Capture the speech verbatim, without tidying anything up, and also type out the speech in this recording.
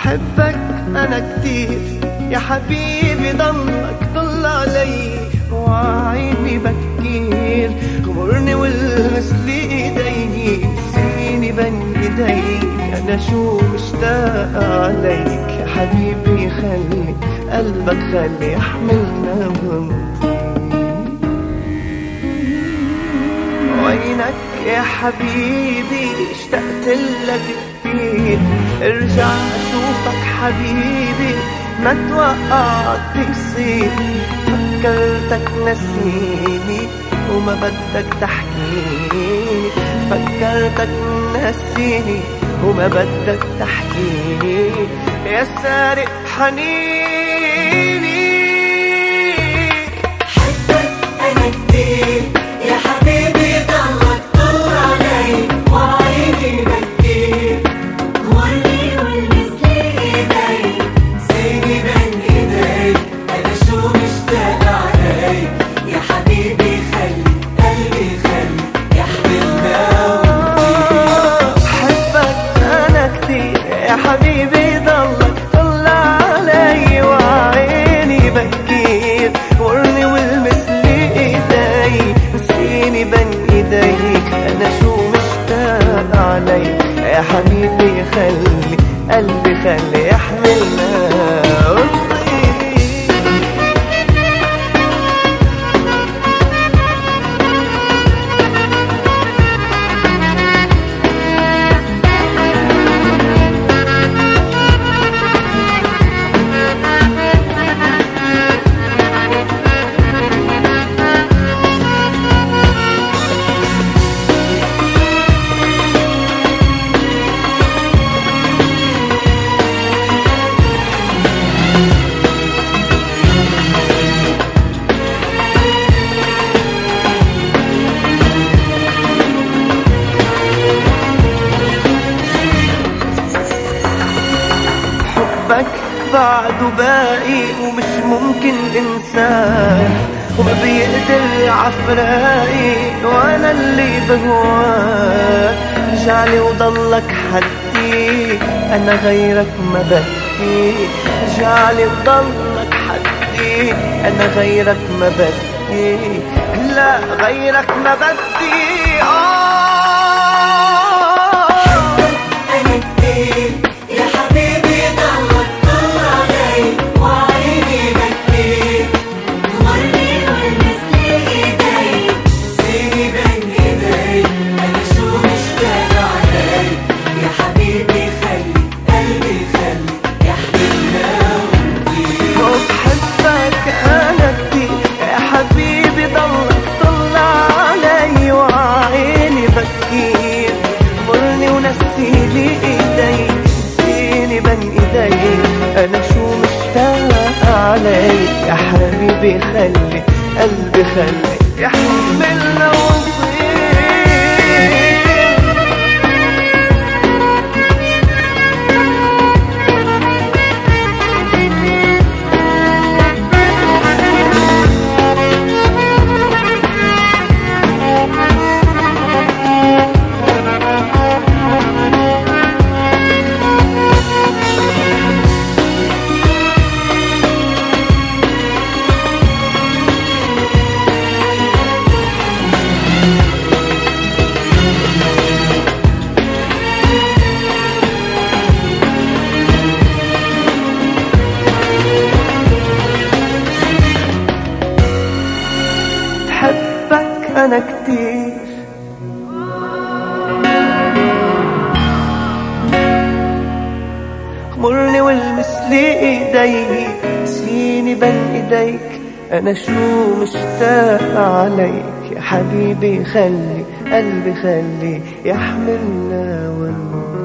بحبك أنا كتير يا حبيبي، ضلك طل علي وعيني بكير، غمرني والمس لي ايديك، نسيني بين ايديك، انا شو مشتاق عليك يا حبيبي، خلي قلبك خلي يحملنا ونطير. وينك يا حبيبي اشتقت لك كتير، ارجع اشوفك حبيبي ما توقعت تصير، فكرتك نسيني وما بدك تحكيني، فكرتك نسيني وما بدك تحكيني، يا سارق حنيني. حبك أنا كتير يا حبيبي، ضلك طول علي وعيني بكير، غمرني والمس لي ايديك، نسيني بين ايديك، انا شو مشتاق عليك يا حبيبي، خلي قلبي خلي يحملنا ونطير. حبك انا كتير يا حبيبي، ضلك طل علي وعيني بكير، غمرني والمس لي ايديك، نسيني بين ايديك، انا شو مشتاق عليك يا حبيبي، خلي قلبي خلي يحملنا ونطير. حبك بعده باقي ومش ممكن انساه، وما بيقدر عفراقي وانا اللي بهواك، رجعلي وضلك حدي انا غيرك ما بدي، رجعلي وضلك حدي انا غيرك ما بدي، لا غيرك ما بدي. آه أنا كتير يا حبيبي، ضلك طول علي وعيني بكير، غمرني والمس لي ايديك، نسيني بين ايديك، انا شو مشتاق عليك يا حبيبي، خلي قلبي خلي يحملنا ونطير. وبحبك أنا كتير يا حبيبي، ضلك طل علي وعيني بكير، غمرني ونسيلي ايديك، نسيني بين ايديك، انا شو مشتاق عليك يا حبيبي، خلي قلبي خلي يحملنا ونطير. بحبك أنا كتير، غمرني والمس لي ايديك، نسيني بين ايديك، انا شو مشتاق عليك يا حبيبي، خلي قلبي خلي يحملنا ونطير.